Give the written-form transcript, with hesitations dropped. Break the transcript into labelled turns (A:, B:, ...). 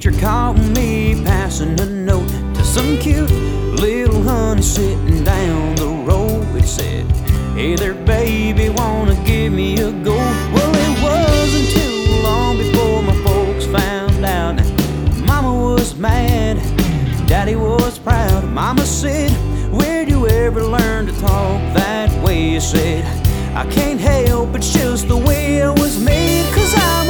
A: teacher caught me passing a note to some cute little honey sitting down the road. It said, "Hey there, baby, wanna give me a go?" Well, it wasn't too long before my folks found out. Mama was mad, Daddy was proud. Mama said, "Where'd you ever learn to talk that way?" He said, "I can't help, it's just the way I was made, 'cause I